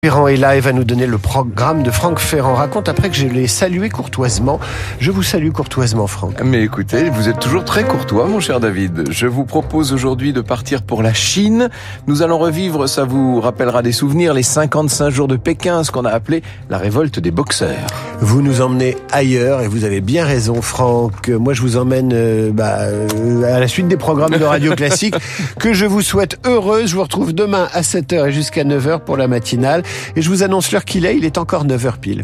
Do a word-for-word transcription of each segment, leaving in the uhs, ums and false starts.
Ferrand est là et va nous donner le programme de Franck Ferrand raconte après que je l'ai salué courtoisement. Je vous salue courtoisement, Franck. Mais écoutez, vous êtes toujours très courtois, mon cher David. Je vous propose aujourd'hui de partir pour la Chine. Nous allons revivre, ça vous rappellera des souvenirs, les cinquante-cinq jours de Pékin, ce qu'on a appelé la révolte des boxeurs. Vous nous emmenez ailleurs et vous avez bien raison, Franck. Moi, je vous emmène euh, bah, euh, à la suite des programmes de Radio Classique que je vous souhaite heureuse. Je vous retrouve demain à sept heures et jusqu'à neuf heures pour la matinale. Et je vous annonce l'heure qu'il est, il est encore neuf heures pile.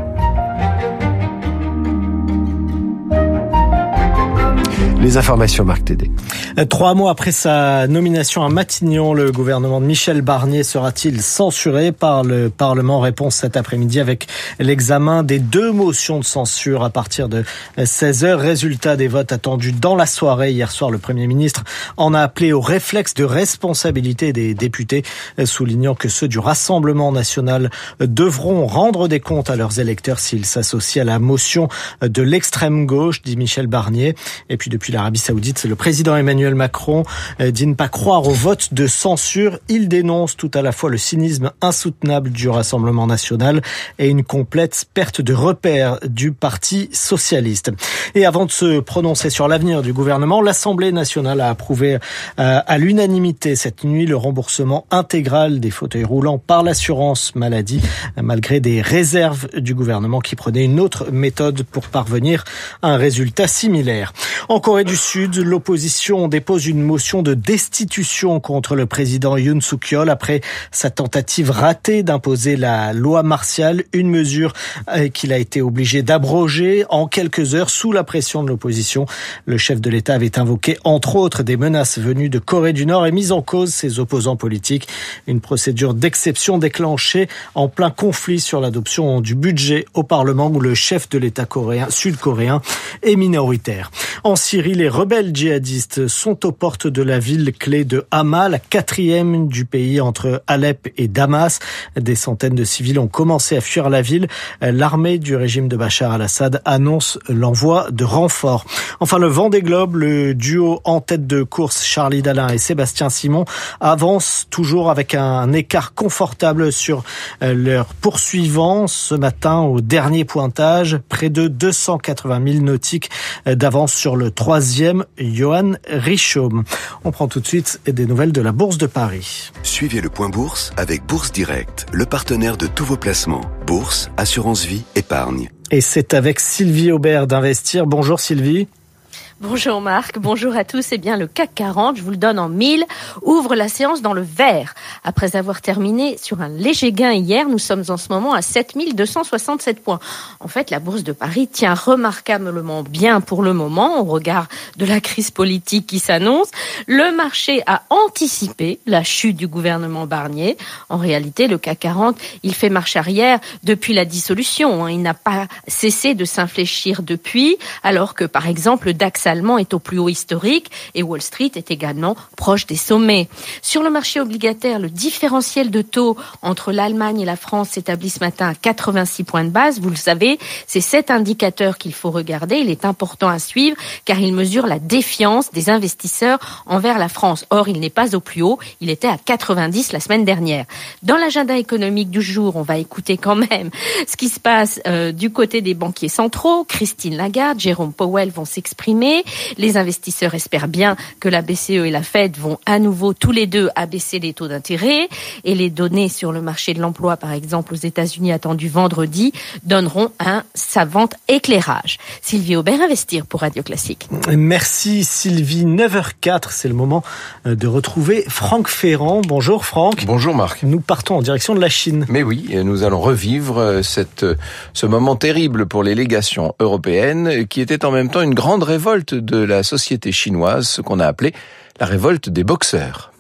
Les informations, Marc Tédé. Trois mois après sa nomination à Matignon, le gouvernement de Michel Barnier sera-t-il censuré par le Parlement? Réponse cet après-midi avec l'examen des deux motions de censure à partir de seize heures. Résultat des votes attendus dans la soirée. Hier soir, le Premier ministre en a appelé au réflexe de responsabilité des députés, soulignant que ceux du Rassemblement national devront rendre des comptes à leurs électeurs s'ils s'associent à la motion de l'extrême gauche, dit Michel Barnier. Et puis depuis l'Arabie Saoudite, le président Emmanuel Macron dit ne pas croire au vote de censure. Il dénonce tout à la fois le cynisme insoutenable du Rassemblement national et une complète perte de repère du Parti socialiste. Et avant de se prononcer sur l'avenir du gouvernement, l'Assemblée nationale a approuvé à l'unanimité cette nuit le remboursement intégral des fauteuils roulants par l'assurance maladie, malgré des réserves du gouvernement qui prenait une autre méthode pour parvenir à un résultat similaire. En Corée du Sud, l'opposition dépose une motion de destitution contre le président Yoon Suk-yeol après sa tentative ratée d'imposer la loi martiale, une mesure qu'il a été obligé d'abroger en quelques heures sous la pression de l'opposition. Le chef de l'État avait invoqué entre autres des menaces venues de Corée du Nord et mis en cause ses opposants politiques. Une procédure d'exception déclenchée en plein conflit sur l'adoption du budget au Parlement où le chef de l'État coréen, sud-coréen est minoritaire. En Syrie, les rebelles djihadistes sont aux portes de la ville clé de Hama, la quatrième du pays entre Alep et Damas. Des centaines de civils ont commencé à fuir la ville. L'armée du régime de Bachar al-Assad annonce l'envoi de renforts. Enfin, le Vendée Globe, le duo en tête de course Charlie Dalin et Sébastien Simon avance toujours avec un écart confortable sur leurs poursuivants. Ce matin, au dernier pointage, près de deux cent quatre-vingt mille nautiques d'avance sur le troisième, Johan Richomme. On prend tout de suite des nouvelles de la Bourse de Paris. Suivez le point bourse avec Bourse Direct, le partenaire de tous vos placements. Bourse, assurance vie, épargne. Et c'est avec Sylvie Aubert d'Investir. Bonjour Sylvie. Bonjour Marc, bonjour à tous. Eh bien, le C A C quarante, je vous le donne en mille, ouvre la séance dans le vert. Après avoir terminé sur un léger gain hier, nous sommes en ce moment à sept mille deux cent soixante-sept points. En fait, la Bourse de Paris tient remarquablement bien pour le moment, au regard de la crise politique qui s'annonce. Le marché a anticipé la chute du gouvernement Barnier. En réalité, le C A C quarante, il fait marche arrière depuis la dissolution. Il n'a pas cessé de s'infléchir depuis, alors que, par exemple, le DAX allemand est au plus haut historique et Wall Street est également proche des sommets. Sur le marché obligataire, le différentiel de taux entre l'Allemagne et la France s'établit ce matin à quatre-vingt-six points de base. Vous le savez, c'est cet indicateur qu'il faut regarder. Il est important à suivre car il mesure la défiance des investisseurs envers la France. Or, il n'est pas au plus haut. Il était à quatre-vingt-dix la semaine dernière. Dans l'agenda économique du jour, on va écouter quand même ce qui se passe euh, du côté des banquiers centraux. Christine Lagarde, Jérôme Powell vont s'exprimer. Les investisseurs espèrent bien que la B C E et la Fed vont à nouveau tous les deux abaisser les taux d'intérêt et les données sur le marché de l'emploi, par exemple aux États-Unis attendues vendredi, donneront un savant éclairage. Sylvie Aubert, Investir pour Radio Classique. Merci Sylvie. neuf heures quatre, c'est le moment de retrouver Franck Ferrand. Bonjour Franck. Bonjour Marc. Nous partons en direction de la Chine. Mais oui, nous allons revivre cette, ce moment terrible pour les légations européennes qui était en même temps une grande révolte de la société chinoise, ce qu'on a appelé la révolte des boxeurs.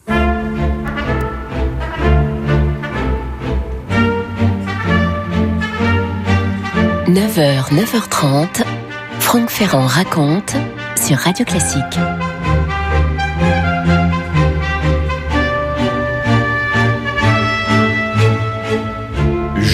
neuf heures, neuf heures trente, Franck Ferrand raconte sur Radio Classique.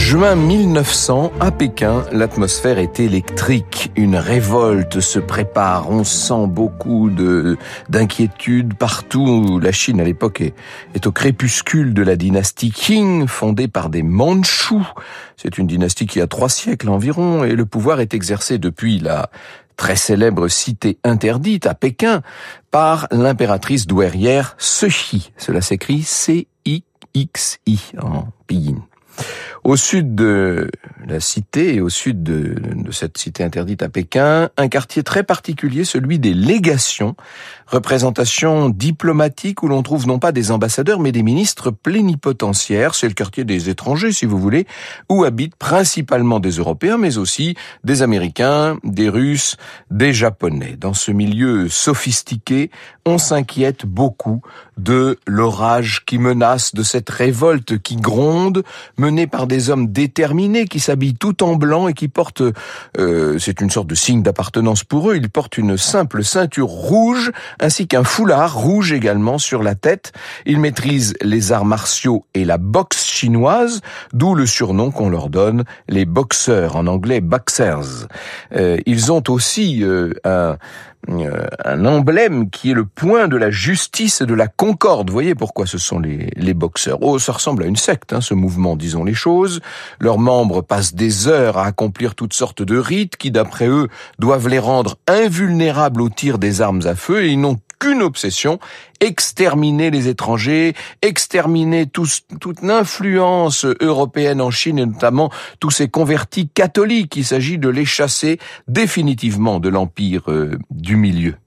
juin mille neuf cents, à Pékin, l'atmosphère est électrique. Une révolte se prépare. On sent beaucoup de, d'inquiétude partout. La Chine, à l'époque, est, est au crépuscule de la dynastie Qing, fondée par des Mandchous. C'est une dynastie qui a trois siècles environ, et le pouvoir est exercé depuis la très célèbre cité interdite à Pékin par l'impératrice douairière Cixi. Cela s'écrit C I X I en pinyin. Au sud de la cité et au sud de, de cette cité interdite à Pékin, un quartier très particulier, celui des légations, représentation diplomatique où l'on trouve non pas des ambassadeurs mais des ministres plénipotentiaires. C'est le quartier des étrangers, si vous voulez, où habitent principalement des Européens mais aussi des Américains, des Russes, des Japonais. Dans ce milieu sophistiqué, on s'inquiète beaucoup de l'orage qui menace, de cette révolte qui gronde, menée par des hommes déterminés qui s'habillent tout en blanc et qui portent, euh, c'est une sorte de signe d'appartenance pour eux, ils portent une simple ceinture rouge ainsi qu'un foulard rouge également sur la tête. Ils maîtrisent les arts martiaux et la boxe chinoise, d'où le surnom qu'on leur donne, les boxeurs, en anglais boxers. Euh, ils ont aussi euh, un... un emblème qui est le point de la justice et de la concorde. Vous voyez pourquoi ce sont les, les boxeurs. Oh, ça ressemble à une secte, hein, ce mouvement, disons les choses. Leurs membres passent des heures à accomplir toutes sortes de rites qui, d'après eux, doivent les rendre invulnérables au tir des armes à feu, et ils n'ont qu'une obsession, exterminer les étrangers, exterminer tous, toute l'influence européenne en Chine et notamment tous ces convertis catholiques. Il s'agit de les chasser définitivement de l'empire euh, du milieu.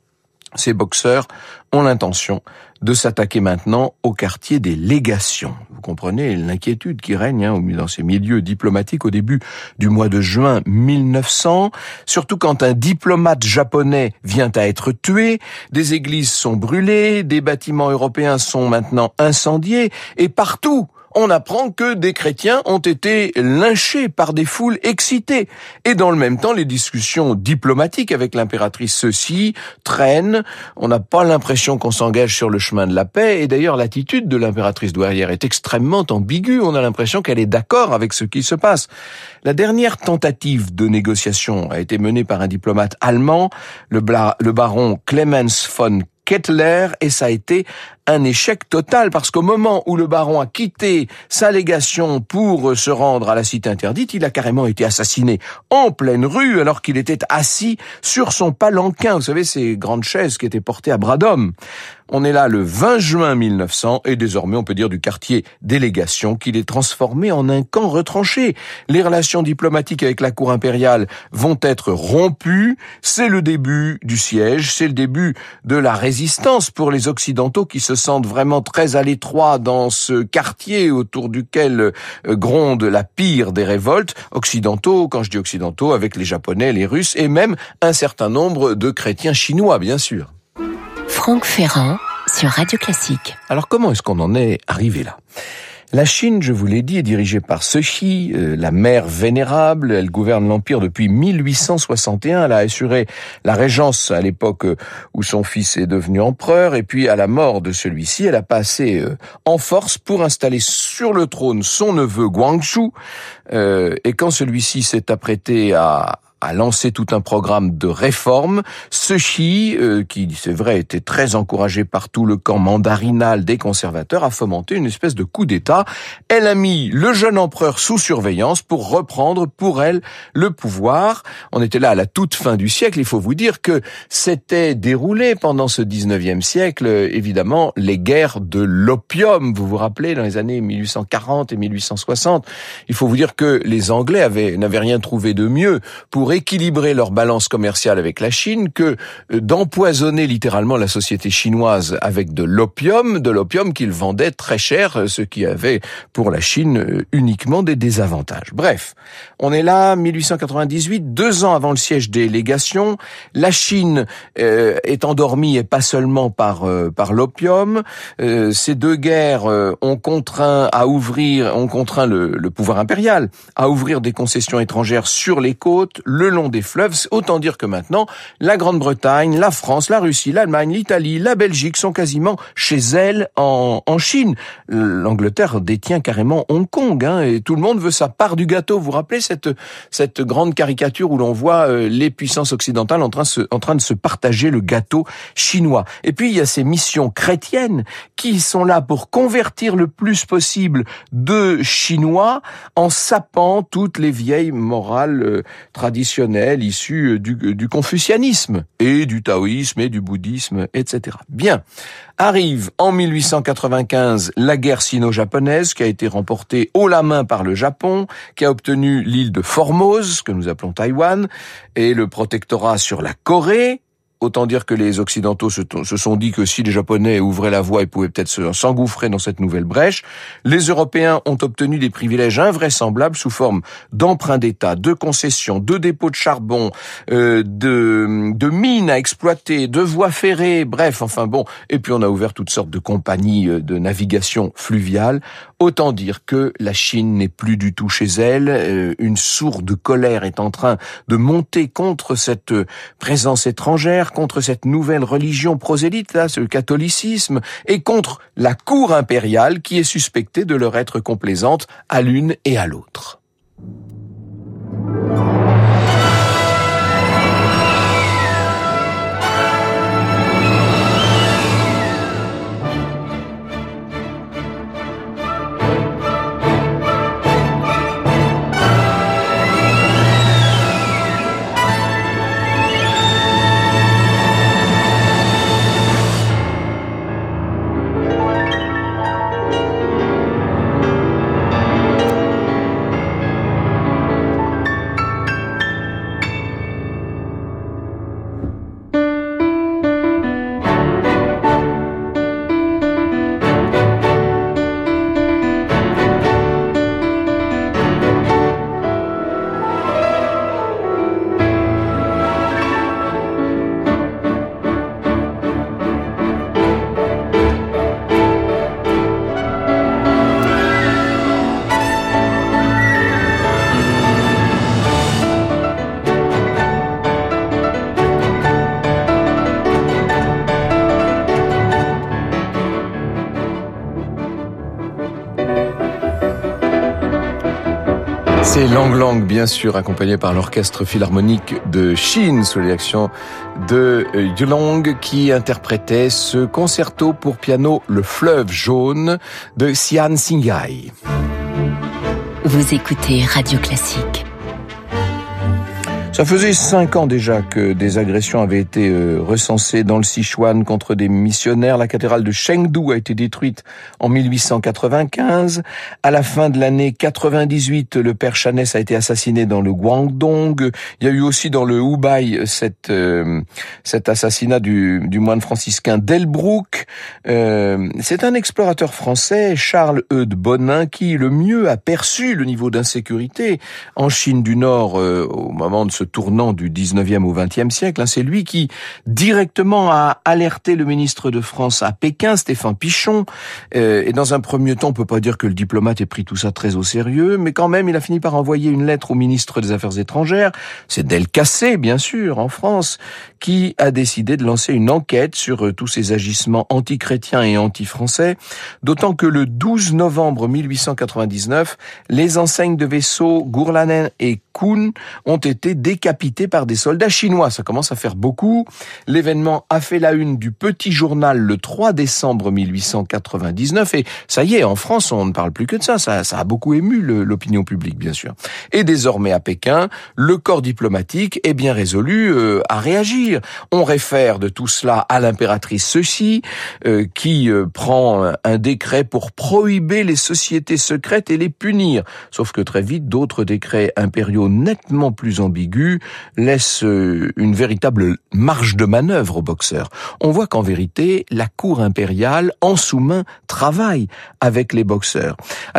Ces boxeurs ont l'intention de s'attaquer maintenant au quartier des légations. Vous comprenez l'inquiétude qui règne hein, dans ces milieux diplomatiques au début du mois de juin mille neuf cents, surtout quand un diplomate japonais vient à être tué, des églises sont brûlées, des bâtiments européens sont maintenant incendiés, et partout, on apprend que des chrétiens ont été lynchés par des foules excitées. Et dans le même temps, les discussions diplomatiques avec l'impératrice Cixi traînent. On n'a pas l'impression qu'on s'engage sur le chemin de la paix. Et d'ailleurs, l'attitude de l'impératrice douairière est extrêmement ambiguë. On a l'impression qu'elle est d'accord avec ce qui se passe. La dernière tentative de négociation a été menée par un diplomate allemand, le, bla- le baron Clemens von Kettler, et ça a été un échec total parce qu'au moment où le baron a quitté sa légation pour se rendre à la cité interdite, il a carrément été assassiné en pleine rue alors qu'il était assis sur son palanquin. Vous savez, ces grandes chaises qui étaient portées à bras d'homme. On est là le vingt juin mille neuf cents et désormais on peut dire du quartier des légations qu'il est transformé en un camp retranché. Les relations diplomatiques avec la cour impériale vont être rompues. C'est le début du siège, c'est le début de la résistance pour les Occidentaux qui se sentent vraiment très à l'étroit dans ce quartier autour duquel gronde la pire des révoltes. Occidentaux, quand je dis occidentaux, avec les Japonais, les Russes et même un certain nombre de chrétiens chinois, bien sûr. Franck Ferrand sur Radio Classique. Alors comment est-ce qu'on en est arrivé là ? La Chine, je vous l'ai dit, est dirigée par Cixi, euh, la mère vénérable. Elle gouverne l'empire depuis mille huit cent soixante et un. Elle a assuré la régence à l'époque où son fils est devenu empereur. Et puis, à la mort de celui-ci, elle a passé euh, en force pour installer sur le trône son neveu Guangxu. Euh, et quand celui-ci s'est apprêté à a lancé tout un programme de réformes. Cixi, euh, qui, c'est vrai, était très encouragé par tout le camp mandarinal des conservateurs, a fomenté une espèce de coup d'État. Elle a mis le jeune empereur sous surveillance pour reprendre pour elle le pouvoir. On était là à la toute fin du siècle. Il faut vous dire que s'était déroulé pendant ce dix-neuvième siècle, évidemment, les guerres de l'opium. Vous vous rappelez, dans les années mille huit cent quarante et mille huit cent soixante, il faut vous dire que les Anglais avaient, n'avaient rien trouvé de mieux pour équilibrer leur balance commerciale avec la Chine que d'empoisonner littéralement la société chinoise avec de l'opium, de l'opium qu'ils vendaient très cher, ce qui avait pour la Chine uniquement des désavantages. Bref, on est là, mille huit cent quatre-vingt-dix-huit, deux ans avant le siège des légations. La Chine euh, est endormie et pas seulement par euh, par l'opium. Euh, ces deux guerres euh, ont contraint à ouvrir, ont contraint le, le pouvoir impérial à ouvrir des concessions étrangères sur les côtes. le long des fleuves. Autant dire que maintenant, la Grande-Bretagne, la France, la Russie, l'Allemagne, l'Italie, la Belgique sont quasiment chez elles en, en Chine. L'Angleterre détient carrément Hong Kong, hein, et tout le monde veut sa part du gâteau. Vous vous rappelez cette, cette grande caricature où l'on voit euh, les puissances occidentales en train, se, en train de se partager le gâteau chinois. Et puis il y a ces missions chrétiennes qui sont là pour convertir le plus possible de Chinois en sapant toutes les vieilles morales euh, traditionnelles issues du, du confucianisme et du taoïsme et du bouddhisme, et cetera. Bien. Arrive en mille huit cent quatre-vingt-quinze la guerre sino-japonaise qui a été remportée haut la main par le Japon, qui a obtenu l'île de Formose, que nous appelons Taïwan, et le protectorat sur la Corée. Autant dire que les Occidentaux se, se sont dit que si les Japonais ouvraient la voie, ils pouvaient peut-être se, s'engouffrer dans cette nouvelle brèche. Les Européens ont obtenu des privilèges invraisemblables sous forme d'emprunts d'État, de concessions, de dépôts de charbon, euh, de, de mines à exploiter, de voies ferrées, bref, enfin bon. Et puis on a ouvert toutes sortes de compagnies de navigation fluviale. Autant dire que la Chine n'est plus du tout chez elle. Euh, une sourde colère est en train de monter contre cette présence étrangère, contre cette nouvelle religion prosélyte, là, ce catholicisme, et contre la cour impériale qui est suspectée de leur être complaisante à l'une et à l'autre. C'est Lang Lang, bien sûr, accompagné par l'Orchestre Philharmonique de Chine, sous la direction de Yulong, qui interprétait ce concerto pour piano Le Fleuve Jaune de Xian Xinghai. Vous écoutez Radio Classique. Ça faisait cinq ans déjà que des agressions avaient été euh, recensées dans le Sichuan contre des missionnaires. La cathédrale de Chengdu a été détruite en mille huit cent quatre-vingt-quinze. À la fin de l'année quatre-vingt-dix-huit, le père Chanès a été assassiné dans le Guangdong. Il y a eu aussi dans le Hubei cette, euh, cet assassinat du, du moine franciscain Delbruck. Euh, c'est un explorateur français, Charles-Eudes Bonin, qui le mieux a perçu le niveau d'insécurité en Chine du Nord euh, au moment de ce tournant du dix-neuvième au vingtième siècle. C'est lui qui directement a alerté le ministre de France à Pékin, Stéphane Pichon. Et dans un premier temps, on peut pas dire que le diplomate ait pris tout ça très au sérieux, mais quand même, il a fini par envoyer une lettre au ministre des Affaires étrangères. C'est Delcassé, bien sûr, en France, qui a décidé de lancer une enquête sur tous ces agissements anti-chrétiens et anti-français, d'autant que le douze novembre mille huit cent quatre-vingt-dix-neuf, les enseignes de vaisseaux Gourlanen et Kuhn ont été décapitées par des soldats chinois. Ça commence à faire beaucoup. L'événement a fait la une du Petit Journal le trois décembre mille huit cent quatre-vingt-dix-neuf et ça y est, en France, on ne parle plus que de ça. Ça, ça a beaucoup ému le, l'opinion publique, bien sûr. Et désormais à Pékin, le corps diplomatique est bien résolu euh, à réagir. On réfère de tout cela à l'impératrice Cixi, euh, qui euh, prend un décret pour prohiber les sociétés secrètes et les punir. Sauf que très vite, d'autres décrets impériaux nettement plus ambigus laissent euh, une véritable marge de manœuvre aux boxeurs. On voit qu'en vérité, la cour impériale, en sous-main, travaille avec les boxeurs. Alors,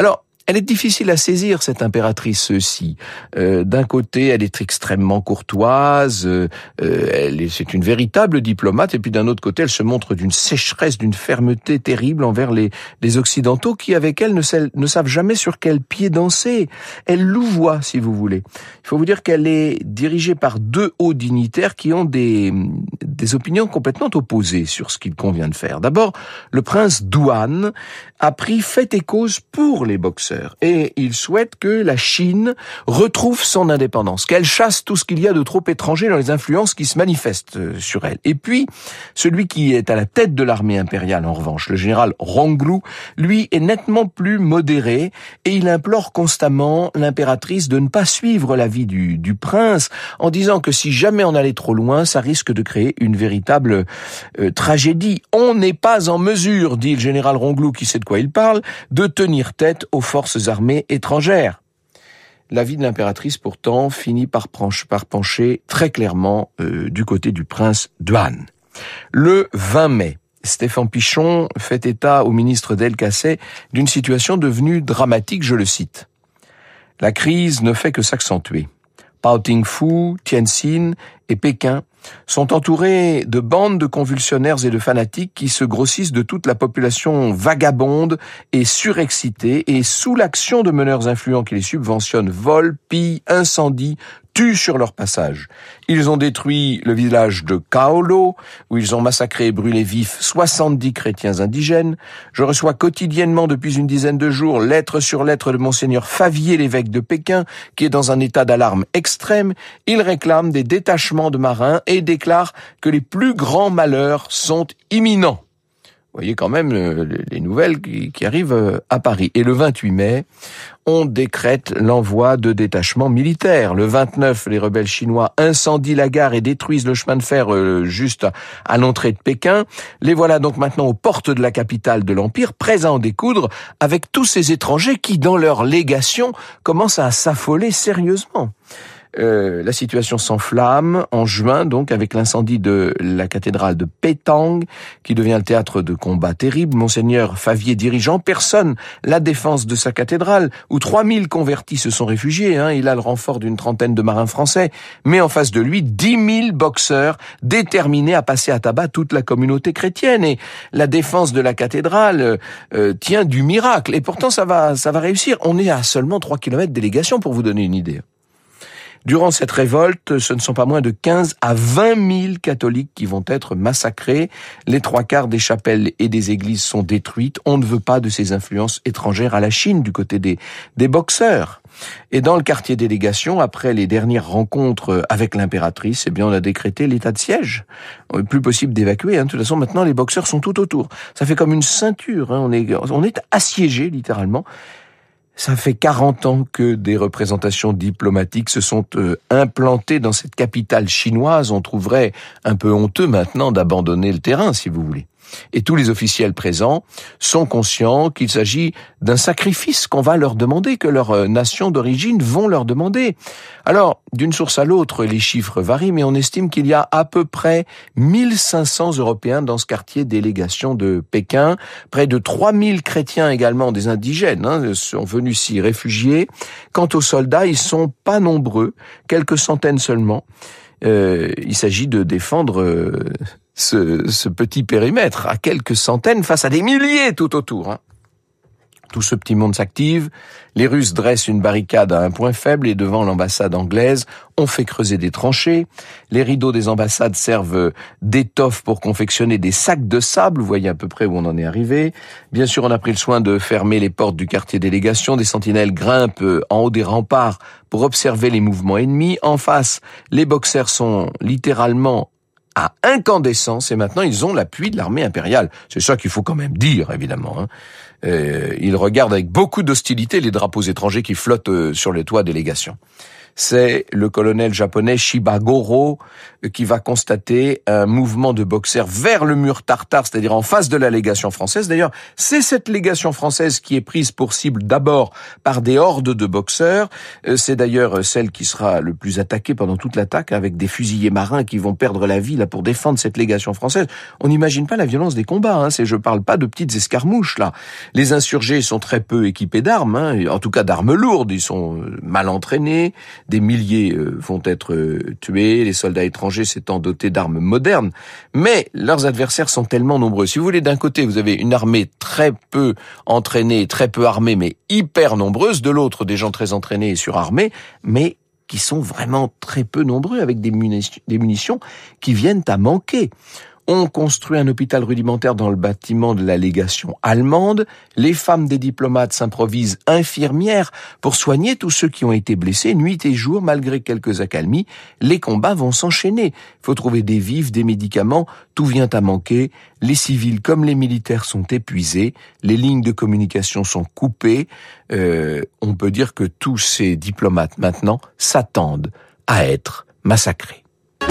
Elle est difficile à saisir, cette impératrice-ci. Euh, d'un côté, elle est extrêmement courtoise, euh, elle est, c'est une véritable diplomate, et puis d'un autre côté, elle se montre d'une sécheresse, d'une fermeté terrible envers les, les Occidentaux qui, avec elle, ne, ne savent jamais sur quel pied danser. Elle louvoie, si vous voulez. Il faut vous dire qu'elle est dirigée par deux hauts dignitaires qui ont des, des opinions complètement opposées sur ce qu'il convient de faire. D'abord, le prince Duan a pris fait et cause pour les boxeurs et il souhaite que la Chine retrouve son indépendance, qu'elle chasse tout ce qu'il y a de trop étranger dans les influences qui se manifestent sur elle. Et puis, celui qui est à la tête de l'armée impériale, en revanche, le général Ronglu, lui est nettement plus modéré et il implore constamment l'impératrice de ne pas suivre l'avis du, du prince en disant que si jamais on allait trop loin, ça risque de créer une véritable euh, tragédie. On n'est pas en mesure, dit le général Ronglu, qui sait de quoi il parle, de tenir tête aux forces armées étrangères. L'avis de l'impératrice, pourtant, finit par, pencher, par pencher très clairement euh, du côté du prince Duan. Le vingt mai, Stéphane Pichon fait état au ministre Delcassé d'une situation devenue dramatique, je le cite. « La crise ne fait que s'accentuer. Pao Tingfu, Tianjin et Pékin sont entourés de bandes de convulsionnaires et de fanatiques qui se grossissent de toute la population vagabonde et surexcitée et sous l'action de meneurs influents qui les subventionnent, volent, pillent, incendient, tuent sur leur passage. Ils ont détruit le village de Kaolo, où ils ont massacré et brûlé vifs soixante-dix chrétiens indigènes. Je reçois quotidiennement depuis une dizaine de jours lettre sur lettre de monseigneur Favier, l'évêque de Pékin, qui est dans un état d'alarme extrême. Il réclame des détachements de marins et déclare que les plus grands malheurs sont imminents. Vous voyez quand même les nouvelles qui arrivent à Paris. Et le vingt-huit mai, on décrète l'envoi de détachements militaires. Le vingt-neuf, les rebelles chinois incendient la gare et détruisent le chemin de fer juste à l'entrée de Pékin. Les voilà donc maintenant aux portes de la capitale de l'Empire, prêts à en découdre avec tous ces étrangers qui, dans leur légation, commencent à s'affoler sérieusement. Euh, la situation s'enflamme en juin, donc, avec l'incendie de la cathédrale de Pétang, qui devient le théâtre de combats terribles. Monseigneur Favier dirigeant, personne la défense de sa cathédrale, où trois mille convertis se sont réfugiés. Hein. Il a le renfort d'une trentaine de marins français, mais en face de lui, dix mille boxeurs déterminés à passer à tabac toute la communauté chrétienne. Et la défense de la cathédrale euh, tient du miracle. Et pourtant, ça va, ça va réussir. On est à seulement trois kilomètres de délégation, pour vous donner une idée. Durant cette révolte, ce ne sont pas moins de quinze à vingt mille catholiques qui vont être massacrés. Les trois quarts des chapelles et des églises sont détruites. On ne veut pas de ces influences étrangères à la Chine du côté des, des boxeurs. Et dans le quartier délégation, après les dernières rencontres avec l'impératrice, eh bien, on a décrété l'état de siège. Plus possible d'évacuer, hein. De toute façon, maintenant, les boxeurs sont tout autour. Ça fait comme une ceinture, hein. On est, on est assiégé, littéralement. Ça fait quarante ans que des représentations diplomatiques se sont euh, implantées dans cette capitale chinoise. On trouverait un peu honteux maintenant d'abandonner le terrain, si vous voulez. Et tous les officiels présents sont conscients qu'il s'agit d'un sacrifice qu'on va leur demander, que leurs nations d'origine vont leur demander. Alors, d'une source à l'autre, les chiffres varient, mais on estime qu'il y a à peu près mille cinq cents Européens dans ce quartier délégation de Pékin. Près de trois mille chrétiens également, des indigènes, hein, sont venus s'y réfugier. Quant aux soldats, ils sont pas nombreux, quelques centaines seulement. Euh, il s'agit de défendre euh, ce, ce petit périmètre à quelques centaines face à des milliers tout autour. Hein. Tout ce petit monde s'active. Les Russes dressent une barricade à un point faible et devant l'ambassade anglaise, on fait creuser des tranchées. Les rideaux des ambassades servent d'étoffe pour confectionner des sacs de sable. Vous voyez à peu près où on en est arrivé. Bien sûr, on a pris le soin de fermer les portes du quartier délégation. Des sentinelles grimpent en haut des remparts pour observer les mouvements ennemis. En face, les boxers sont littéralement à incandescence et maintenant ils ont l'appui de l'armée impériale. C'est ça qu'il faut quand même dire, évidemment. Hein. Euh, ils regardent avec beaucoup d'hostilité les drapeaux étrangers qui flottent sur les toits délégation. c'est le colonel japonais Shibagoro qui va constater un mouvement de boxeurs vers le mur tartare, c'est-à-dire en face de la légation française. D'ailleurs, c'est cette légation française qui est prise pour cible d'abord par des hordes de boxeurs. C'est d'ailleurs celle qui sera le plus attaquée pendant toute l'attaque, avec des fusiliers marins qui vont perdre la vie là pour défendre cette légation française. On n'imagine pas la violence des combats, hein. C'est, je parle pas de petites escarmouches là. Les insurgés sont très peu équipés d'armes, hein. En tout cas d'armes lourdes. Ils sont mal entraînés. Des milliers vont être tués. Les soldats étrangers s'étant dotés d'armes modernes. Mais leurs adversaires sont tellement nombreux. Si vous voulez, d'un côté, vous avez une armée très peu entraînée, très peu armée, mais hyper nombreuse. De l'autre, des gens très entraînés et surarmés, mais qui sont vraiment très peu nombreux, avec des munitions, des munitions qui viennent à manquer. On construit un hôpital rudimentaire dans le bâtiment de la légation allemande. Les femmes des diplomates s'improvisent infirmières pour soigner tous ceux qui ont été blessés nuit et jour, malgré quelques accalmies. Les combats vont s'enchaîner. Il faut trouver des vivres, des médicaments. Tout vient à manquer. Les civils comme les militaires sont épuisés. Les lignes de communication sont coupées. Euh, on peut dire que tous ces diplomates maintenant s'attendent à être massacrés.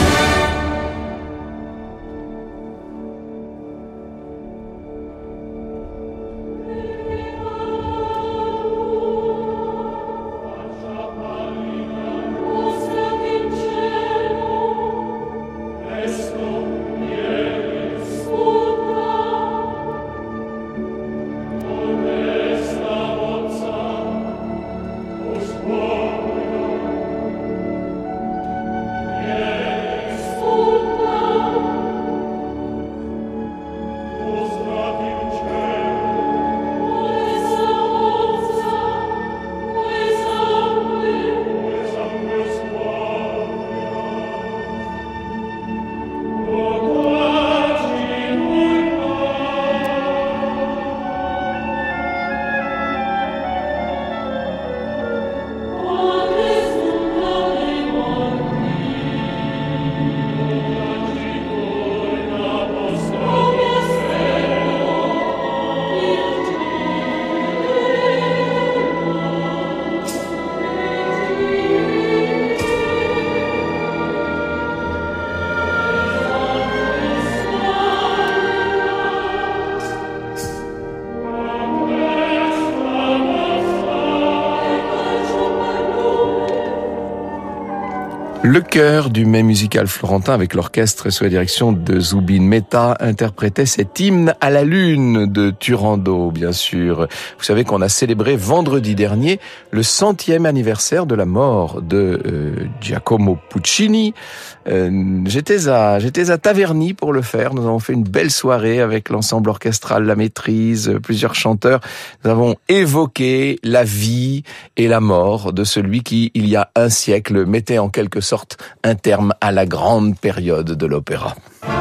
Le chœur du Mai musical florentin avec l'orchestre sous la direction de Zubin Mehta interprétait cet hymne à la lune de Turandot, bien sûr. Vous savez qu'on a célébré vendredi dernier le centième anniversaire de la mort de euh, Giacomo Puccini. Euh, j'étais à j'étais à Taverny pour le faire. Nous avons fait une belle soirée avec l'ensemble orchestral La Maîtrise, plusieurs chanteurs. Nous avons évoqué la vie et la mort de celui qui, il y a un siècle, mettait en quelque sorte un terme à la grande période de l'opéra.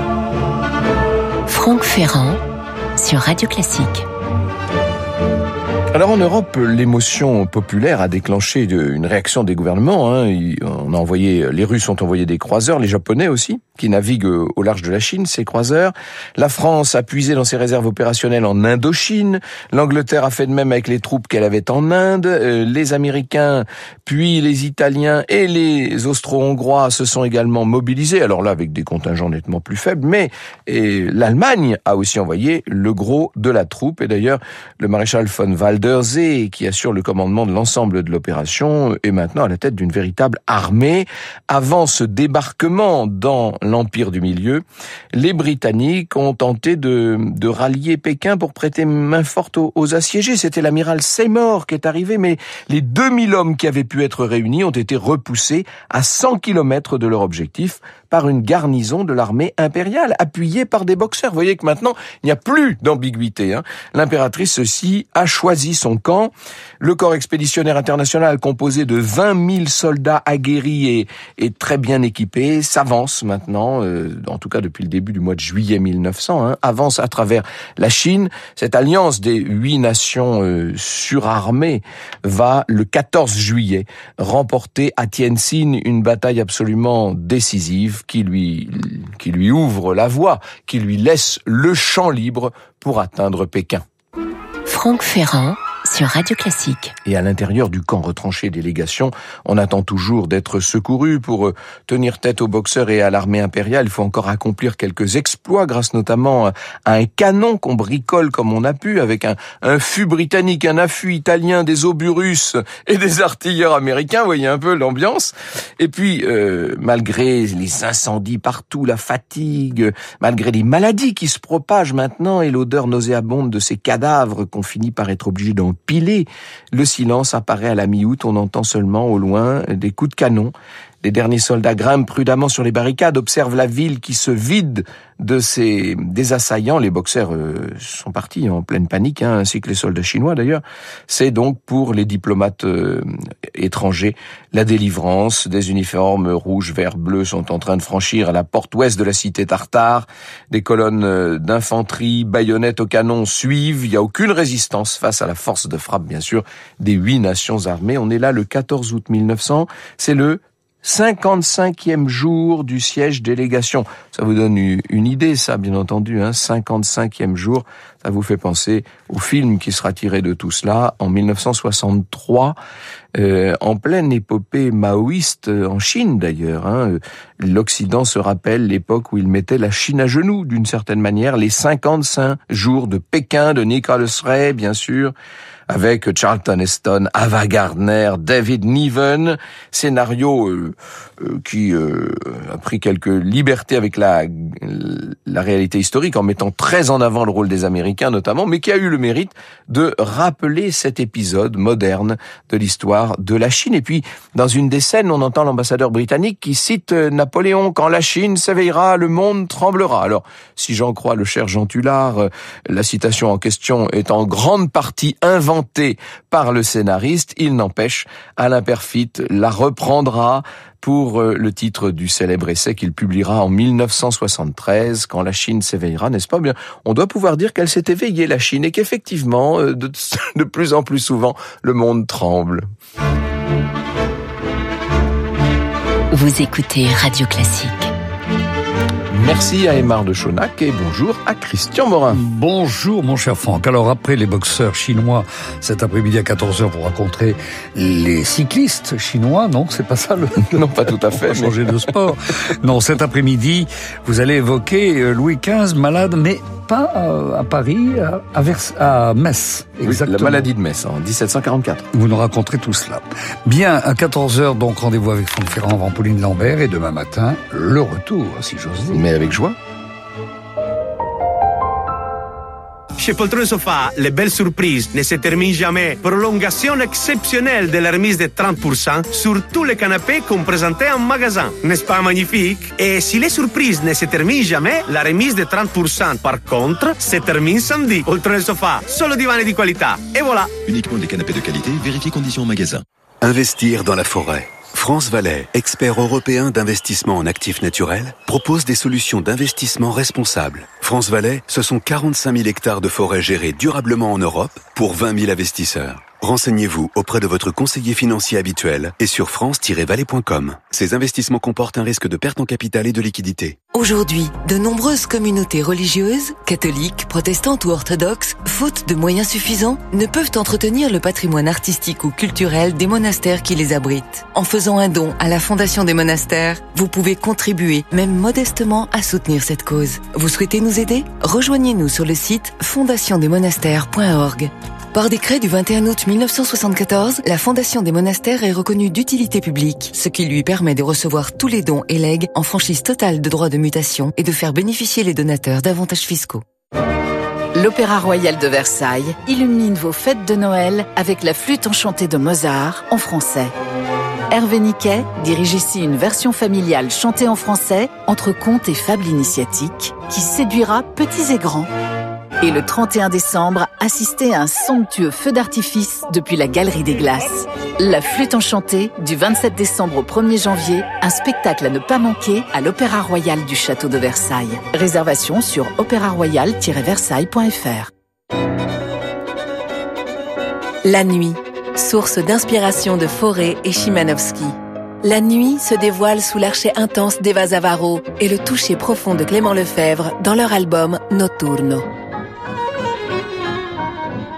Franck Ferrand sur Radio Classique. Alors en Europe, l'émotion populaire a déclenché une réaction des gouvernements. Hein. On a envoyé, les Russes ont envoyé des croiseurs, les Japonais aussi, qui naviguent au large de la Chine, ces croiseurs. La France a puisé dans ses réserves opérationnelles en Indochine. L'Angleterre a fait de même avec les troupes qu'elle avait en Inde. Les Américains, puis les Italiens et les Austro-Hongrois se sont également mobilisés. Alors là, avec des contingents nettement plus faibles. Mais et l'Allemagne a aussi envoyé le gros de la troupe. Et d'ailleurs, le maréchal von Waldersee, qui assure le commandement de l'ensemble de l'opération, est maintenant à la tête d'une véritable armée. Avant ce débarquement dans l'Empire du Milieu, les Britanniques ont tenté de, de rallier Pékin pour prêter main forte aux, aux assiégés. C'était l'amiral Seymour qui est arrivé, mais les deux mille hommes qui avaient pu être réunis ont été repoussés à cent kilomètres de leur objectif par une garnison de l'armée impériale, appuyée par des boxeurs. Vous voyez que maintenant, il n'y a plus d'ambiguïté. Hein. L'impératrice aussi a choisi son camp. Le corps expéditionnaire international, composé de vingt mille soldats aguerris et, et très bien équipés, s'avance maintenant, euh, en tout cas depuis le début du mois de juillet mille neuf cents, hein, avance à travers la Chine. Cette alliance des huit nations euh, surarmées va, le quatorze juillet, remporter à Tientsin une bataille absolument décisive qui lui, qui lui ouvre la voie, qui lui laisse le champ libre pour atteindre Pékin. Franck Ferrand sur Radio Classique. Et à l'intérieur du camp retranché des légations, on attend toujours d'être secouru. Pour tenir tête aux boxeurs et à l'armée impériale, il faut encore accomplir quelques exploits grâce notamment à un canon qu'on bricole comme on a pu avec un, un fût britannique, un affût italien, des obus russes et des artilleurs américains. Vous voyez un peu l'ambiance. Et puis, euh, malgré les incendies partout, la fatigue, malgré les maladies qui se propagent maintenant et l'odeur nauséabonde de ces cadavres qu'on finit par être obligé d'empiler, le silence apparaît à la mi-août. On entend seulement au loin des coups de canon. Les derniers soldats grimpent prudemment sur les barricades, observent la ville qui se vide de ses des assaillants. Les boxeurs euh, sont partis en pleine panique, hein, ainsi que les soldats chinois d'ailleurs. C'est donc pour les diplomates euh, étrangers la délivrance. Des uniformes rouges, verts, bleus sont en train de franchir la porte ouest de la cité tartare. Des colonnes d'infanterie, baïonnettes au canon suivent. Il n'y a aucune résistance face à la force de frappe, bien sûr, des huit nations armées. On est là le quatorze août mille neuf cents. C'est le cinquante-cinquième jour du siège des légations. Ça vous donne une idée, ça, bien entendu, hein, cinquante-cinquième jour. Ça vous fait penser au film qui sera tiré de tout cela en mille neuf cent soixante-trois, euh, en pleine épopée maoïste, en Chine d'ailleurs. Hein. L'Occident se rappelle l'époque où il mettait la Chine à genoux, d'une certaine manière, les cinquante-cinq jours de Pékin, de Nicholas Ray, bien sûr, avec Charlton Heston, Ava Gardner, David Niven, scénario euh, euh, qui euh, a pris quelques libertés avec la, la réalité historique en mettant très en avant le rôle des Américains notamment, mais qui a eu le mérite de rappeler cet épisode moderne de l'histoire de la Chine. Et puis, dans une des scènes, on entend l'ambassadeur britannique qui cite Napoléon: « Quand la Chine s'éveillera, le monde tremblera ». Alors, si j'en crois le cher Jean Tullard, la citation en question est en grande partie inventée par le scénariste. Il n'empêche, Alain Perfit la reprendra pour le titre du célèbre essai qu'il publiera en mille neuf cent soixante-treize, Quand la Chine s'éveillera, n'est-ce pas bien? On doit pouvoir dire qu'elle s'est éveillée, la Chine, et qu'effectivement, de, de plus en plus souvent, le monde tremble. Vous écoutez Radio Classique. Merci à Aymar de Chonac et bonjour à Christian Morin. Bonjour mon cher Franck. Alors après les boxeurs chinois cet après-midi à quatorze heures, vous rencontrez les cyclistes chinois, non? C'est pas ça le... Non, pas tout à fait. Mais... changer de sport. Non, cet après-midi, vous allez évoquer Louis quinze malade, mais pas à Paris, à, Vers... à Metz. Exactement. Oui, la maladie de Metz en dix-sept cent quarante-quatre. Vous nous raconterez tout cela. Bien, à quatorze heures, donc rendez-vous avec Franck Ferrand avant Pauline Lambert et demain matin, le retour, si j'ose dire. Mais avec joie. Chez Poltrone Sofa, les belles surprises ne se terminent jamais. Prolongation exceptionnelle de la remise de trente pour cent sur tous les canapés qu'on présentait en magasin. N'est-ce pas magnifique? Et si les surprises ne se terminent jamais, la remise de trente pour cent par contre se termine samedi. Poltrone Sofa, solo divani di qualità. Et voilà. Uniquement des canapés de qualité, vérifiez conditions en magasin. Investir dans la forêt. France Valais, expert européen d'investissement en actifs naturels, propose des solutions d'investissement responsables. France Valais, ce sont quarante-cinq mille hectares de forêt gérés durablement en Europe pour vingt mille investisseurs. Renseignez-vous auprès de votre conseiller financier habituel et sur france tiret valais point com. Ces investissements comportent un risque de perte en capital et de liquidité. Aujourd'hui, de nombreuses communautés religieuses, catholiques, protestantes ou orthodoxes, faute de moyens suffisants, ne peuvent entretenir le patrimoine artistique ou culturel des monastères qui les abritent. En faisant un don à la Fondation des monastères, vous pouvez contribuer, même modestement, à soutenir cette cause. Vous souhaitez nous aider? Rejoignez-nous sur le site fondation des monastères point org. Par décret du vingt et un août mille neuf cent soixante-quatorze, la Fondation des monastères est reconnue d'utilité publique, ce qui lui permet de recevoir tous les dons et legs en franchise totale de droits de mutation et de faire bénéficier les donateurs d'avantages fiscaux. L'Opéra Royal de Versailles illumine vos fêtes de Noël avec la flûte enchantée de Mozart en français. Hervé Niquet dirige ici une version familiale chantée en français entre contes et fables initiatiques qui séduira petits et grands. Et le trente et un décembre, assistez à un somptueux feu d'artifice depuis la Galerie des Glaces. La flûte enchantée, du vingt-sept décembre au premier janvier, un spectacle à ne pas manquer à l'Opéra Royal du Château de Versailles. Réservation sur opéra royal tiret versailles point f r. La nuit, source d'inspiration de Fauré et Chimanovski. La nuit se dévoile sous l'archet intense d'Eva Zavaro et le toucher profond de Clément Lefebvre dans leur album Notturno.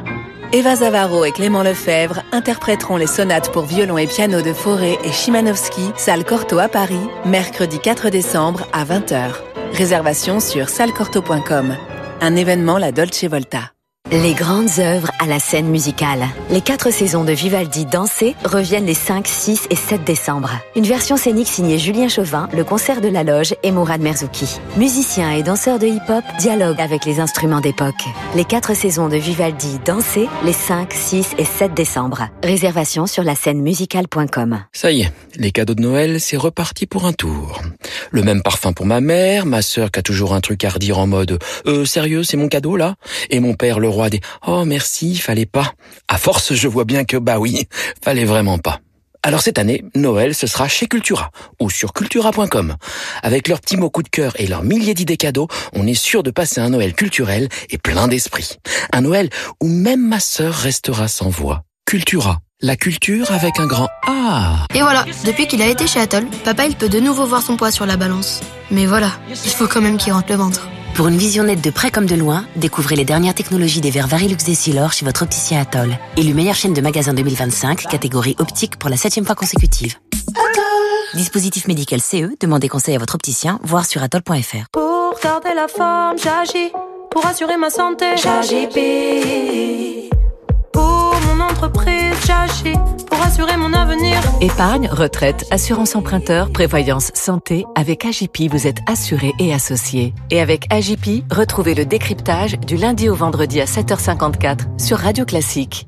Eva Zavaro et Clément Lefebvre interpréteront les sonates pour violon et piano de Fauré et Chimanovski, salle Cortot à Paris, mercredi quatre décembre à vingt heures. Réservation sur salle cortot point com. Un événement La Dolce Volta. Les grandes œuvres à la scène musicale. Les quatre saisons de Vivaldi Danser reviennent les cinq, six et sept décembre. Une version scénique signée Julien Chauvin, le concert de la Loge et Mourad Merzouki. Musiciens et danseurs de hip-hop dialoguent avec les instruments d'époque. Les quatre saisons de Vivaldi Danser les cinq, six et sept décembre. Réservation sur la scène musicale point com. Ça y est, les cadeaux de Noël, c'est reparti pour un tour. Le même parfum pour ma mère, ma sœur qui a toujours un truc à redire en mode « Euh, sérieux, c'est mon cadeau là ?» Et mon père, le roi des « Oh merci, fallait pas ». À force, je vois bien que bah oui, fallait vraiment pas. Alors cette année, Noël, ce sera chez Cultura ou sur cultura point com. Avec leurs petits mots coup de cœur et leurs milliers d'idées cadeaux, on est sûr de passer un Noël culturel et plein d'esprit. Un Noël où même ma sœur restera sans voix. Cultura, la culture avec un grand A. Et voilà, depuis qu'il a été chez Atoll, papa il peut de nouveau voir son poids sur la balance. Mais voilà, il faut quand même qu'il rentre le ventre. Pour une vision nette de près comme de loin, découvrez les dernières technologies des verres Varilux Essilor chez votre opticien Atoll. Élu meilleure chaîne de magasins deux mille vingt-cinq, catégorie optique pour la septième fois consécutive. Atoll. Dispositif médical C E, demandez conseil à votre opticien, voir sur atoll point f r. Pour garder la forme, j'agis. Pour assurer ma santé, j'agis. Pour mon entreprise, j'agis. Pour assurer mon avenir. Épargne, retraite, assurance emprunteur, prévoyance, santé. Avec A J P, vous êtes assuré et associé. Et avec A J P, retrouvez le décryptage du lundi au vendredi à sept heures cinquante-quatre sur Radio Classique.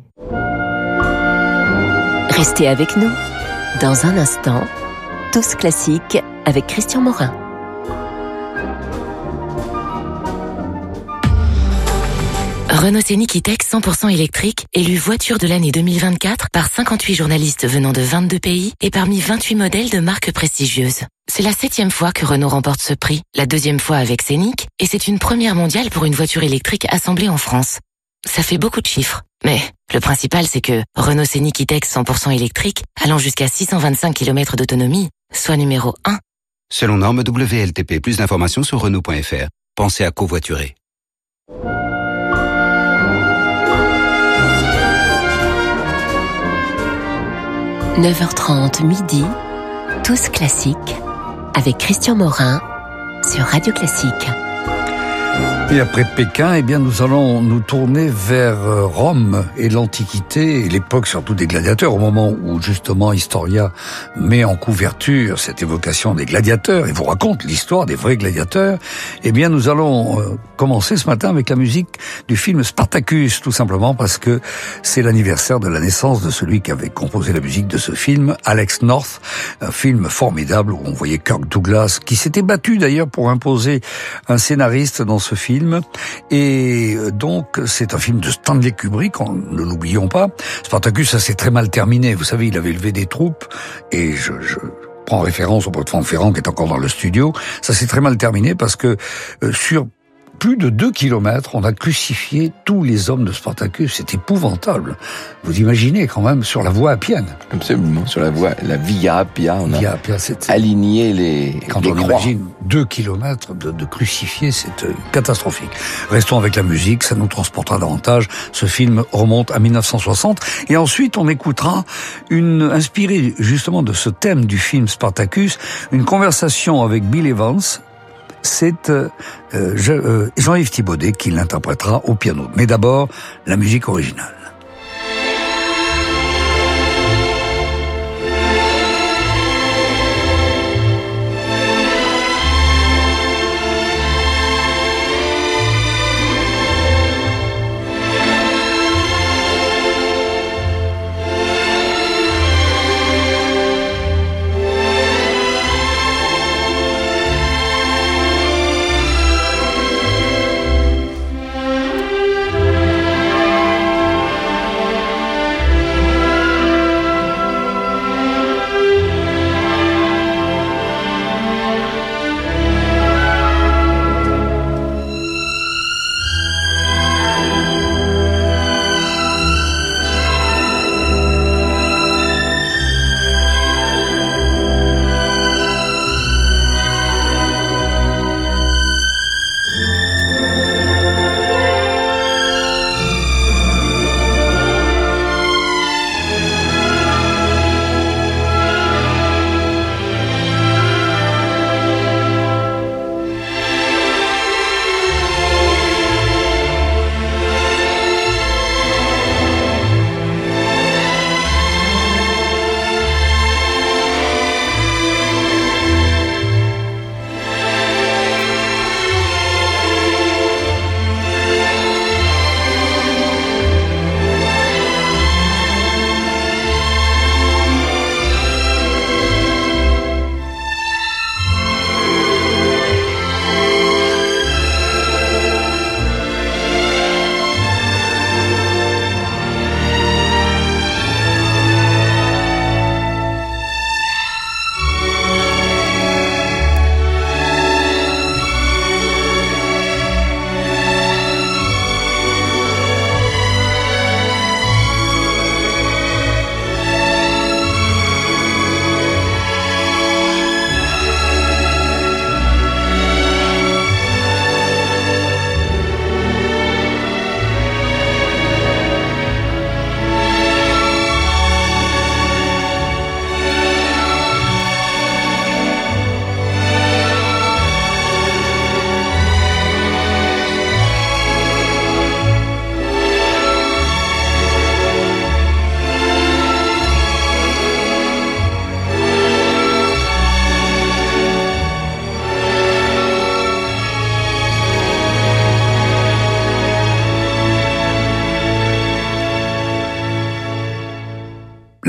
Restez avec nous. Dans un instant, Tous Classiques avec Christian Morin. Renault Scénic E-Tech cent pour cent électrique, élu voiture de l'année deux mille vingt-quatre par cinquante-huit journalistes venant de vingt-deux pays et parmi vingt-huit modèles de marques prestigieuses. C'est la septième fois que Renault remporte ce prix, la deuxième fois avec Scénic, et c'est une première mondiale pour une voiture électrique assemblée en France. Ça fait beaucoup de chiffres, mais le principal c'est que Renault Scénic E-Tech cent pour cent électrique, allant jusqu'à six cent vingt-cinq kilomètres d'autonomie, soit numéro un. Selon norme W L T P, plus d'informations sur Renault point F R. Pensez à covoiturer. neuf heures trente, midi, Tous Classiques, avec Christian Morin, sur Radio Classique. Et après Pékin, eh bien, nous allons nous tourner vers Rome et l'Antiquité et l'époque surtout des gladiateurs, au moment où justement Historia met en couverture cette évocation des gladiateurs et vous raconte l'histoire des vrais gladiateurs. Eh bien, nous allons euh, commencer ce matin avec la musique du film Spartacus, tout simplement parce que c'est l'anniversaire de la naissance de celui qui avait composé la musique de ce film, Alex North, un film formidable où on voyait Kirk Douglas, qui s'était battu d'ailleurs pour imposer un scénariste dans ce film. Et donc, c'est un film de Stanley Kubrick, ne l'oublions pas. Spartacus, ça s'est très mal terminé. Vous savez, il avait levé des troupes, et je, je prends référence au pote Franck Ferrand qui est encore dans le studio. Ça s'est très mal terminé parce que euh, sur plus de deux kilomètres, on a crucifié tous les hommes de Spartacus. C'est épouvantable. Vous imaginez quand même sur la voie appienne. Absolument, sur la voie, la Via Appia, on a Via Appia, c'est... aligné les, quand les on croix. imagine deux kilomètres de, de crucifiés, c'est catastrophique. Restons avec la musique, ça nous transportera davantage. Ce film remonte à mille neuf cent soixante. Et ensuite, on écoutera une, inspirée justement de ce thème du film Spartacus, une conversation avec Bill Evans. C'est euh, euh, Jean-Yves Thibaudet qui l'interprétera au piano. Mais d'abord, la musique originale.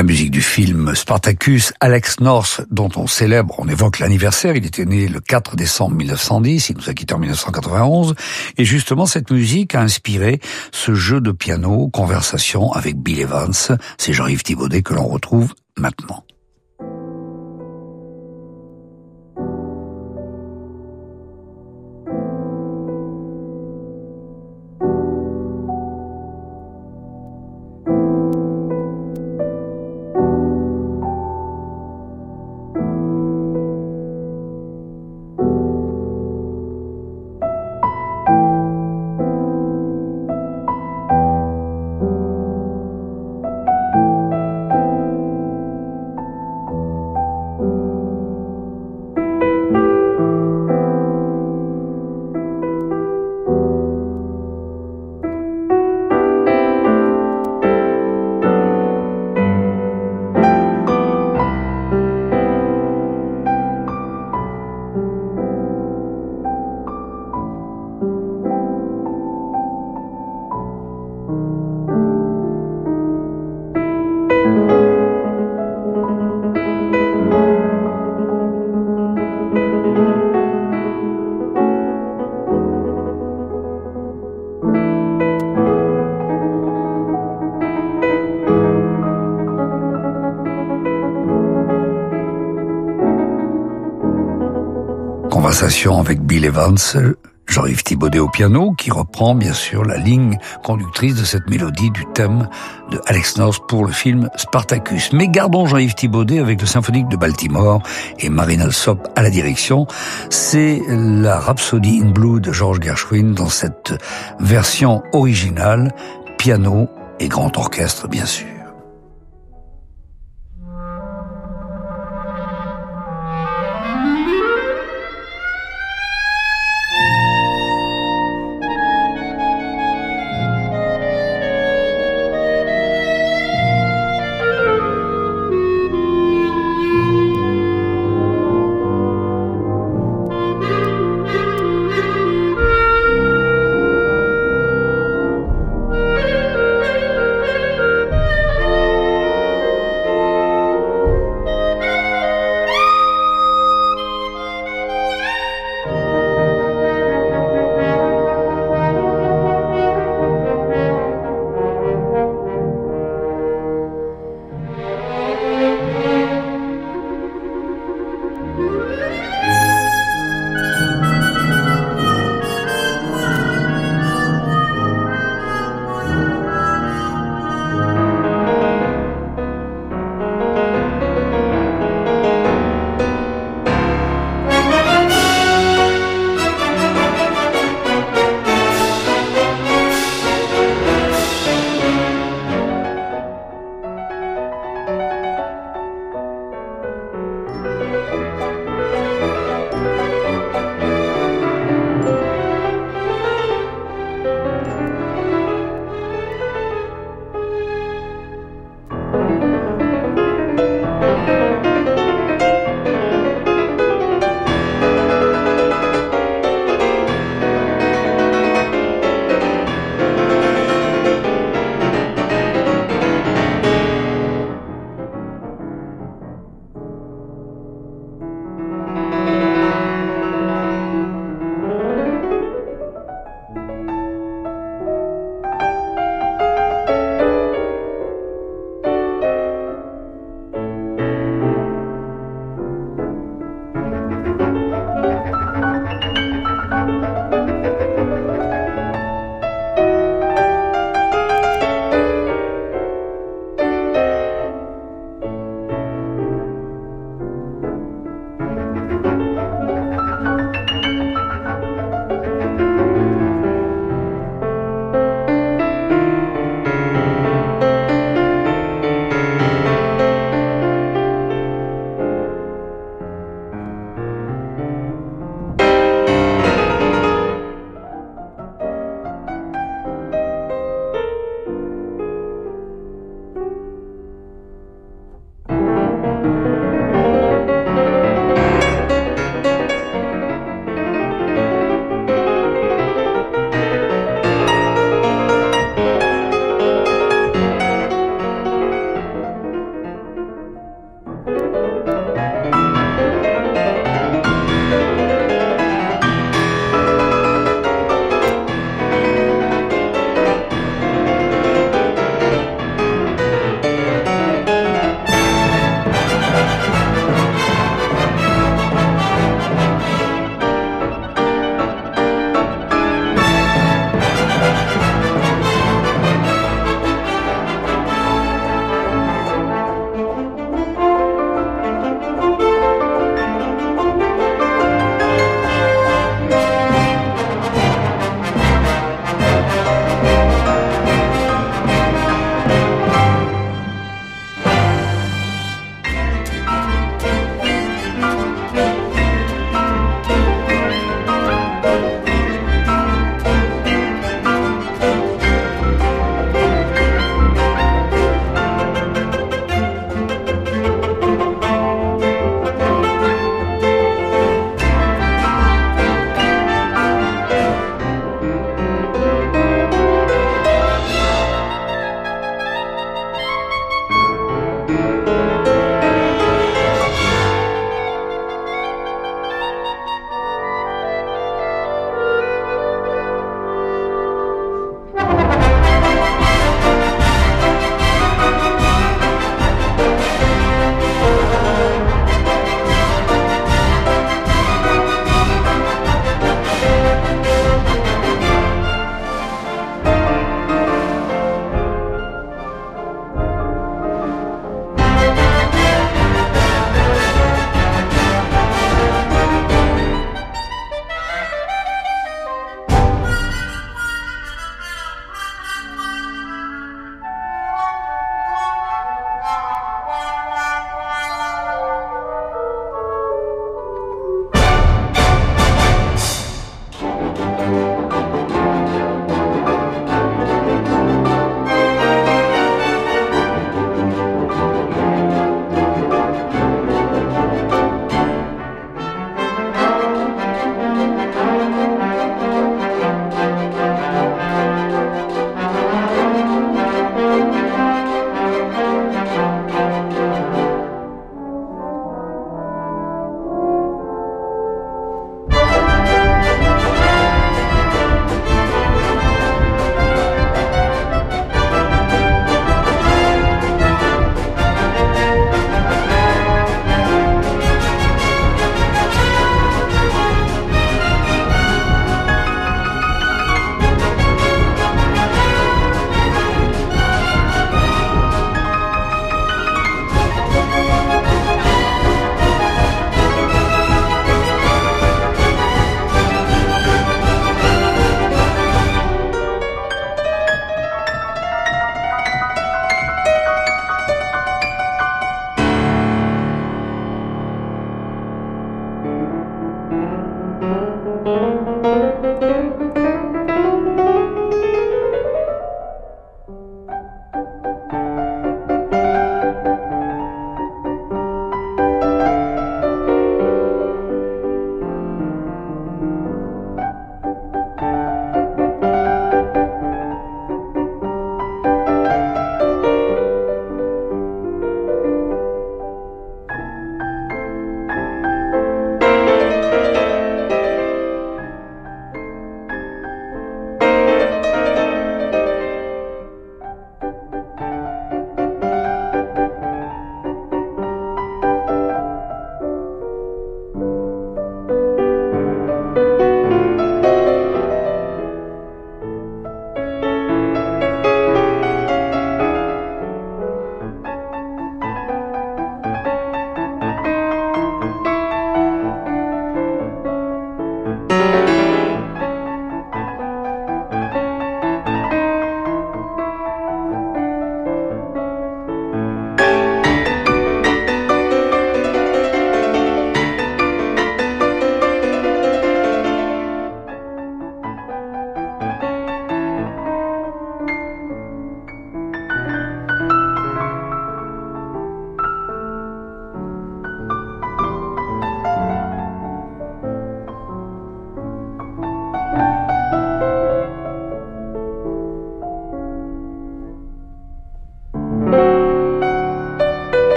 La musique du film Spartacus, Alex North, dont on célèbre, on évoque l'anniversaire, il était né le quatre décembre mille neuf cent dix, il nous a quitté en mille neuf cent quatre-vingt-onze, et justement cette musique a inspiré ce jeu de piano, Conversation avec Bill Evans, c'est Jean-Yves Thibaudet que l'on retrouve maintenant. Conversation avec Bill Evans, Jean-Yves Thibaudet au piano, qui reprend bien sûr la ligne conductrice de cette mélodie du thème de Alex North pour le film Spartacus. Mais gardons Jean-Yves Thibaudet avec le Symphonique de Baltimore et Marine Alsop à la direction. C'est la Rhapsody in Blue de George Gershwin dans cette version originale, piano et grand orchestre bien sûr.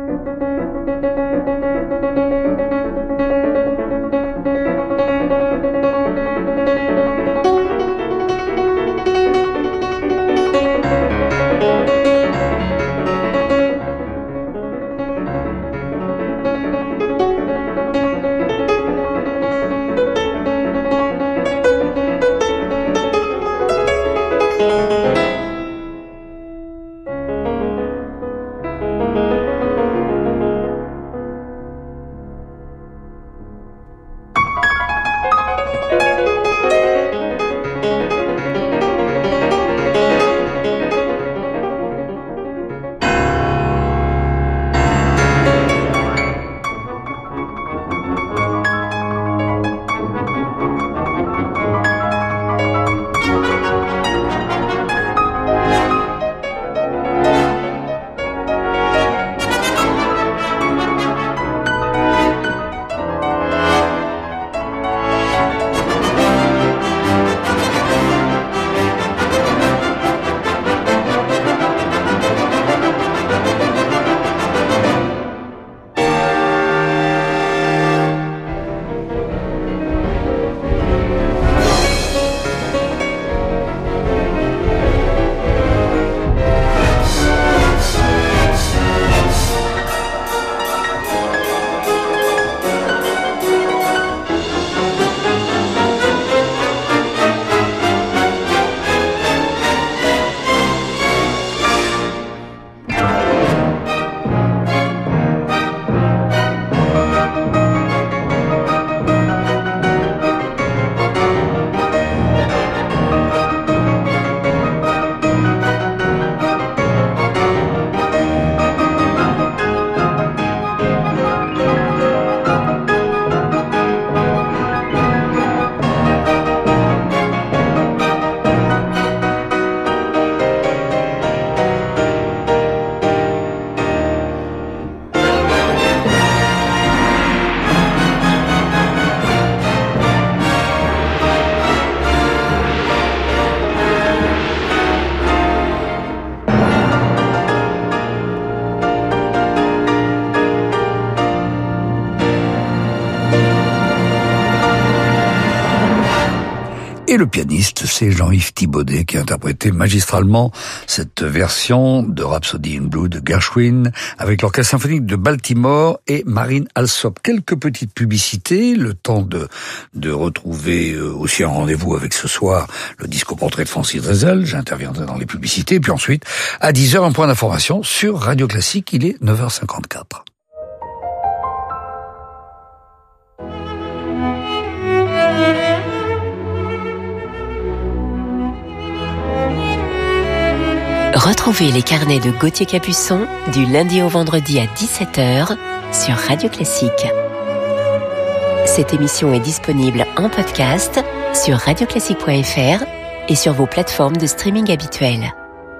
Et le pianiste, c'est Jean-Yves Thibaudet qui a interprété magistralement cette version de Rhapsody in Blue de Gershwin avec l'Orchestre symphonique de Baltimore et Marine Alsop. Quelques petites publicités, le temps de de retrouver aussi un rendez-vous avec ce soir le disco portrait de Francis Drezel. J'interviendrai dans les publicités. Et puis ensuite, à dix heures, un point d'information sur Radio Classique. Il est neuf heures cinquante-quatre. Retrouvez les carnets de Gauthier Capuçon du lundi au vendredi à dix-sept heures sur Radio Classique. Cette émission est disponible en podcast sur radioclassique point f r et sur vos plateformes de streaming habituelles.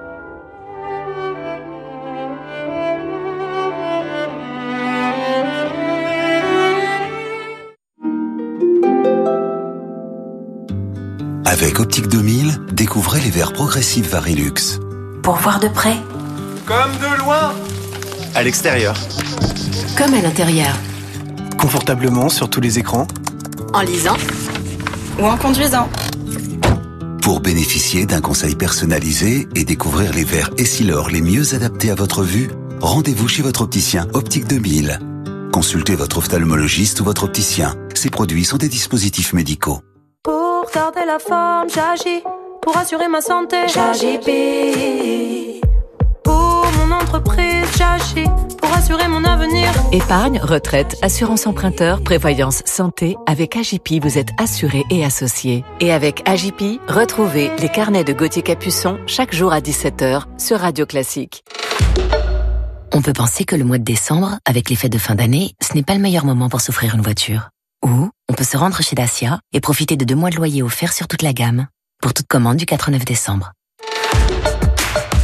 Avec Optique deux mille, découvrez les verres progressifs Varilux. Pour voir de près. Comme de loin. À l'extérieur. Comme à l'intérieur. Confortablement sur tous les écrans. En lisant ou en conduisant. Pour bénéficier d'un conseil personnalisé et découvrir les verres Essilor les mieux adaptés à votre vue, rendez-vous chez votre opticien Optique deux mille. Consultez votre ophtalmologiste ou votre opticien. Ces produits sont des dispositifs médicaux. Pour garder la forme, j'agis. Pour assurer ma santé, j'agis. Pour mon entreprise, j'agis. Pour assurer mon avenir. Épargne, retraite, assurance emprunteur, prévoyance, santé. Avec A J P, vous êtes assuré et associé. Et avec A J P, retrouvez les carnets de Gauthier Capuçon chaque jour à dix-sept heures sur Radio Classique. On peut penser que le mois de décembre, avec les fêtes de fin d'année, ce n'est pas le meilleur moment pour s'offrir une voiture. Ou on peut se rendre chez Dacia et profiter de deux mois de loyer offerts sur toute la gamme. Pour toute commande du quatre au neuf décembre.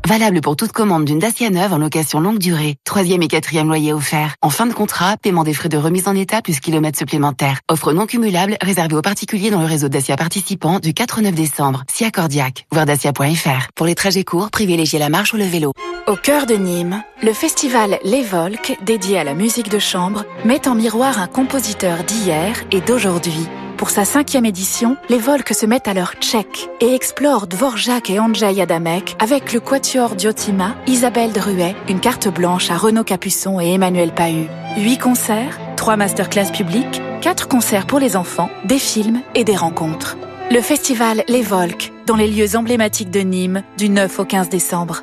Valable pour toute commande d'une Dacia neuve en location longue durée. Troisième et quatrième loyer offert. En fin de contrat, paiement des frais de remise en état plus kilomètres supplémentaires. Offre non cumulable réservée aux particuliers dans le réseau Dacia participant du quatre au neuf décembre. Si accordiaque. Voir dacia point f r. Pour les trajets courts, privilégiez la marche ou le vélo. Au cœur de Nîmes, le festival Les Volques, dédié à la musique de chambre, met en miroir un compositeur d'hier et d'aujourd'hui. Pour sa cinquième édition, les Volques se mettent à leur tchèque et explorent Dvorak et Andrzej Adamek avec le quatuor Diotima, Isabelle Druet, une carte blanche à Renaud Capuçon et Emmanuel Pahu. Huit concerts, trois masterclass publiques, quatre concerts pour les enfants, des films et des rencontres. Le festival Les Volques, dans les lieux emblématiques de Nîmes, du neuf au quinze décembre.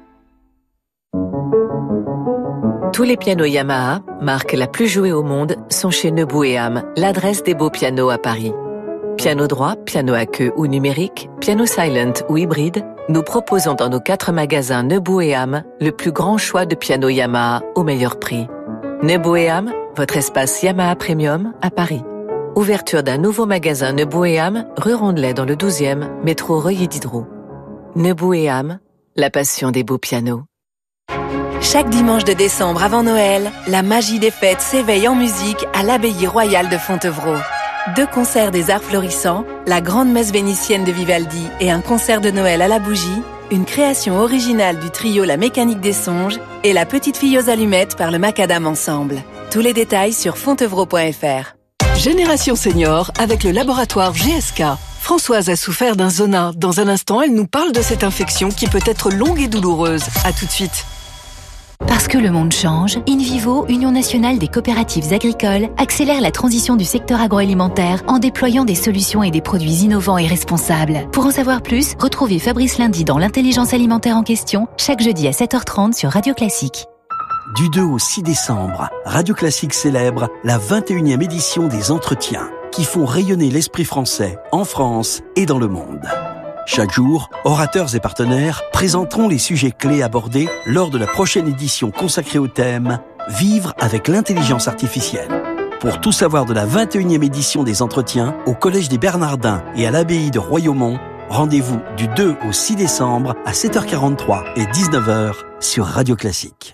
Tous les pianos Yamaha, marque la plus jouée au monde, sont chez Nebou et Ham, l'adresse des beaux pianos à Paris. Piano droit, piano à queue ou numérique, piano silent ou hybride, nous proposons dans nos quatre magasins Nebou et Ham le plus grand choix de pianos Yamaha au meilleur prix. Nebou et Ham, votre espace Yamaha Premium à Paris. Ouverture d'un nouveau magasin Nebou et Ham, rue Rondelet dans le douzième, métro Reuilly Diderot. Nebou et Ham, la passion des beaux pianos. Chaque dimanche de décembre avant Noël, la magie des fêtes s'éveille en musique à l'abbaye royale de Fontevraud. Deux concerts des arts florissants, la grande messe vénitienne de Vivaldi et un concert de Noël à la bougie, une création originale du trio La Mécanique des Songes et La Petite Fille aux Allumettes par le Macadam Ensemble. Tous les détails sur fontevraud point f r. Génération Senior avec le laboratoire G S K. Françoise a souffert d'un zona. Dans un instant, elle nous parle de cette infection qui peut être longue et douloureuse. À tout de suite. Parce que le monde change, InVivo, Union nationale des coopératives agricoles, accélère la transition du secteur agroalimentaire en déployant des solutions et des produits innovants et responsables. Pour en savoir plus, retrouvez Fabrice Lundi dans l'intelligence alimentaire en question, chaque jeudi à sept heures trente sur Radio Classique. Du deux au six décembre, Radio Classique célèbre la vingt et unième édition des Entretiens, qui font rayonner l'esprit français en France et dans le monde. Chaque jour, orateurs et partenaires présenteront les sujets clés abordés lors de la prochaine édition consacrée au thème « Vivre avec l'intelligence artificielle ». Pour tout savoir de la vingt et unième édition des Entretiens, au Collège des Bernardins et à l'abbaye de Royaumont, rendez-vous du deux au six décembre à sept heures quarante-trois et dix-neuf heures sur Radio Classique.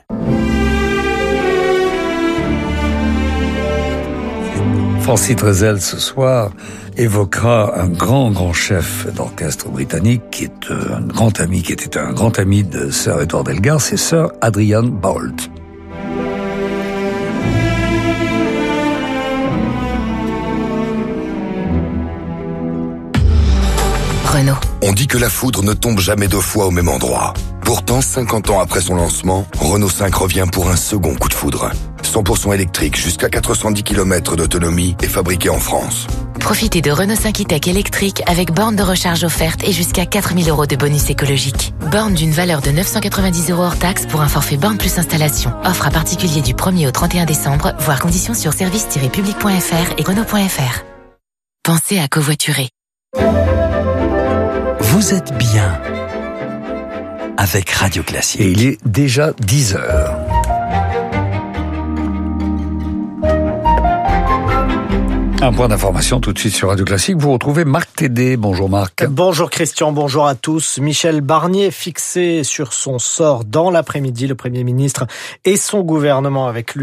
Francis Drezel, ce soir, évoquera un grand, grand chef d'orchestre britannique qui est un grand ami, qui était un grand ami de Sir Edward Elgar, c'est Sir Adrian Boult. Renault. On dit que la foudre ne tombe jamais deux fois au même endroit. Pourtant, cinquante ans après son lancement, Renault cinq revient pour un second coup de foudre. cent pour cent électrique, jusqu'à quatre cent dix kilomètres d'autonomie et fabriqué en France. Profitez de Renault cinq e-Tech électrique avec borne de recharge offerte et jusqu'à quatre mille euros de bonus écologique. Borne d'une valeur de neuf cent quatre-vingt-dix euros hors taxe pour un forfait borne plus installation. Offre à particulier du premier au trente et un décembre, voire conditions sur service tiret public point f r et Renault point f r. Pensez à covoiturer. Vous êtes bien avec Radio Classique. Et il est déjà dix heures. Un point d'information tout de suite sur Radio Classique. Vous retrouvez Marc Tédé. Bonjour Marc. Bonjour Christian, bonjour à tous. Michel Barnier fixé sur son sort dans l'après-midi. Le Premier ministre et son gouvernement avec lui.